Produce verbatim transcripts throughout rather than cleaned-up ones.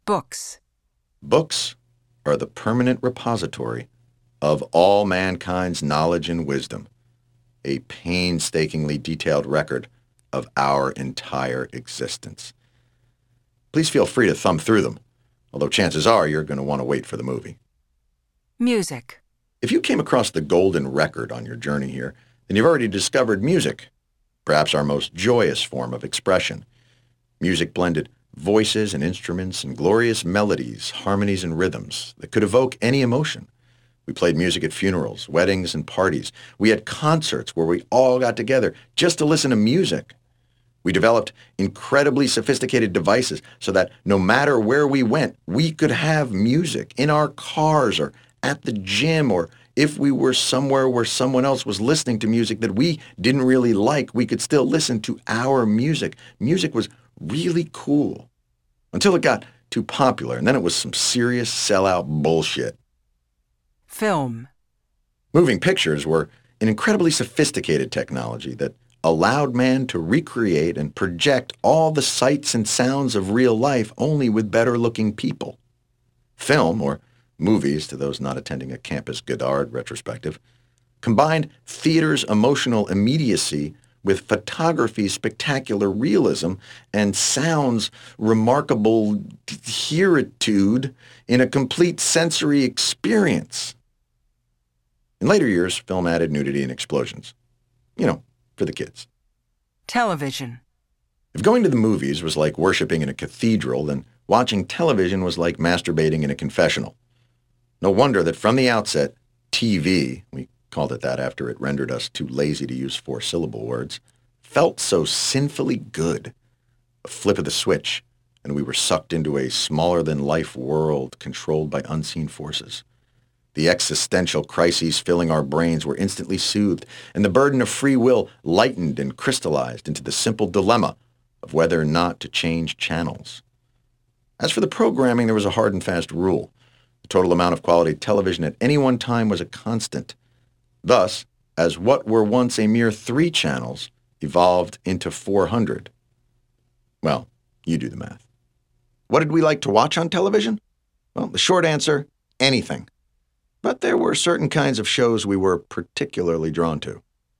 Books. Books are the permanent repository of all mankind's knowledge and wisdom, a painstakingly detailed record of our entire existence. Please feel free to thumb through them, although chances are you're going to want to wait for the movie. Music. If you came across the golden record on your journey here, then you've already discovered music, perhaps our most joyous form of expression. Music blended voices and instruments and glorious melodies, harmonies and rhythms that could evoke any emotion. We played music at funerals, weddings, and parties. We had concerts where we all got together just to listen to music. We developed incredibly sophisticated devices so that no matter where we went, we could have music in our cars or at the gym, or if we were somewhere where someone else was listening to music that we didn't really like, we could still listen to our music. Music was really cool until it got too popular, and then it was some serious sellout bullshit. Film. Moving pictures were an incredibly sophisticated technology that allowed man to recreate and project all the sights and sounds of real life only with better-looking people. Film, or movies to those not attending a Campus Godard retrospective, combined theater's emotional immediacy with photography's spectacular realism and sound's remarkable hearitude in a complete sensory experience. In later years, film added nudity and explosions. You know, for the kids. Television. If going to the movies was like worshiping in a cathedral, then watching television was like masturbating in a confessional. No wonder that from the outset, T V, we called it that after it rendered us too lazy to use four-syllable words, felt so sinfully good. A flip of the switch, and we were sucked into a smaller-than-life world controlled by unseen forces. The existential crises filling our brains were instantly soothed, and the burden of free will lightened and crystallized into the simple dilemma of whether or not to change channels. As for the programming, there was a hard and fast rule. The total amount of quality television at any one time was a constant. Thus, as what were once a mere three channels evolved into four hundred. Well, you do the math. What did we like to watch on television? Well, the short answer, anything. But there were certain kinds of shows we were particularly drawn to.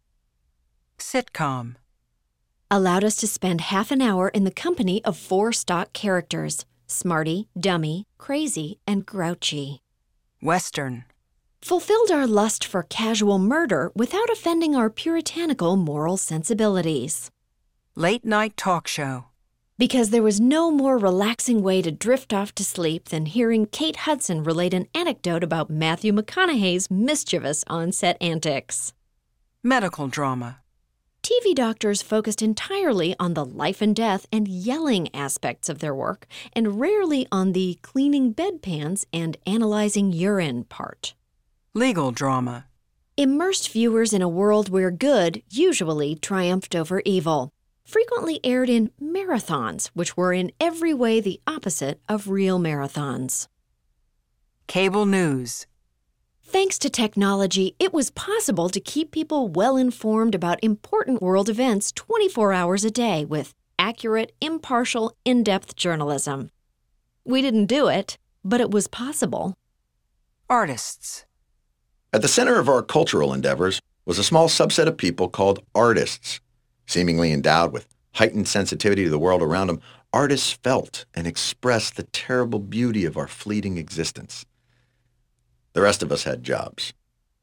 Sitcom. Allowed us to spend half an hour in the company of four stock characters: smarty, dummy, crazy, and grouchy. Western. Fulfilled our lust for casual murder without offending our puritanical moral sensibilities. Late-night talk show. Because there was no more relaxing way to drift off to sleep than hearing Kate Hudson relate an anecdote about Matthew McConaughey's mischievous on-set antics. Medical drama. T V doctors focused entirely on the life and death and yelling aspects of their work, and rarely on the cleaning bedpans and analyzing urine part. Legal drama. Immersed viewers in a world where good usually triumphed over evil. Frequently aired in marathons, which were in every way the opposite of real marathons. Cable news. Thanks to technology, it was possible to keep people well informed about important world events twenty-four hours a day with accurate, impartial, in-depth journalism. We didn't do it, but it was possible. Artists. At the center of our cultural endeavors was a small subset of people called artists. Seemingly endowed with heightened sensitivity to the world around them, artists felt and expressed the terrible beauty of our fleeting existence. The rest of us had jobs.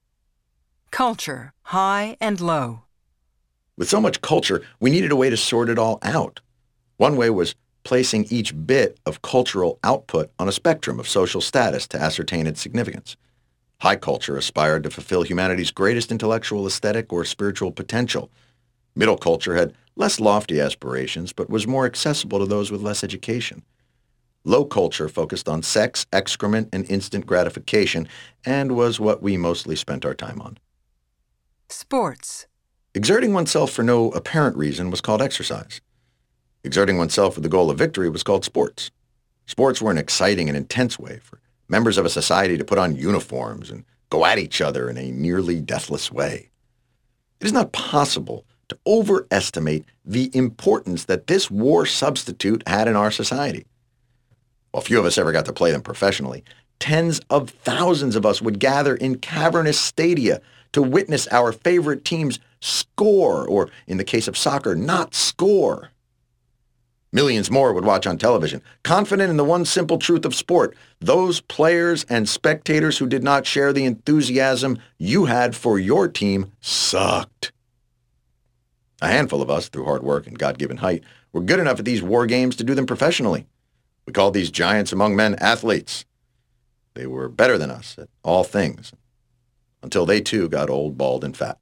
Culture, high and low. With so much culture, we needed a way to sort it all out. One way was placing each bit of cultural output on a spectrum of social status to ascertain its significance. High culture aspired to fulfill humanity's greatest intellectual, aesthetic, or spiritual potential. Middle culture had less lofty aspirations, but was more accessible to those with less education. Low culture focused on sex, excrement, and instant gratification, and was what we mostly spent our time on. Sports. Exerting oneself for no apparent reason was called exercise. Exerting oneself with the goal of victory was called sports. Sports were an exciting and intense way for members of a society to put on uniforms and go at each other in a nearly deathless way. It is not possible to overestimate the importance that this war substitute had in our society. While few of us ever got to play them professionally, tens of thousands of us would gather in cavernous stadia to witness our favorite teams score, or in the case of soccer, not score. Millions more would watch on television, confident in the one simple truth of sport: those players and spectators who did not share the enthusiasm you had for your team sucked. A handful of us, through hard work and God-given height, were good enough at these war games to do them professionally. We called these giants among men athletes. They were better than us at all things, until they too got old, bald, and fat.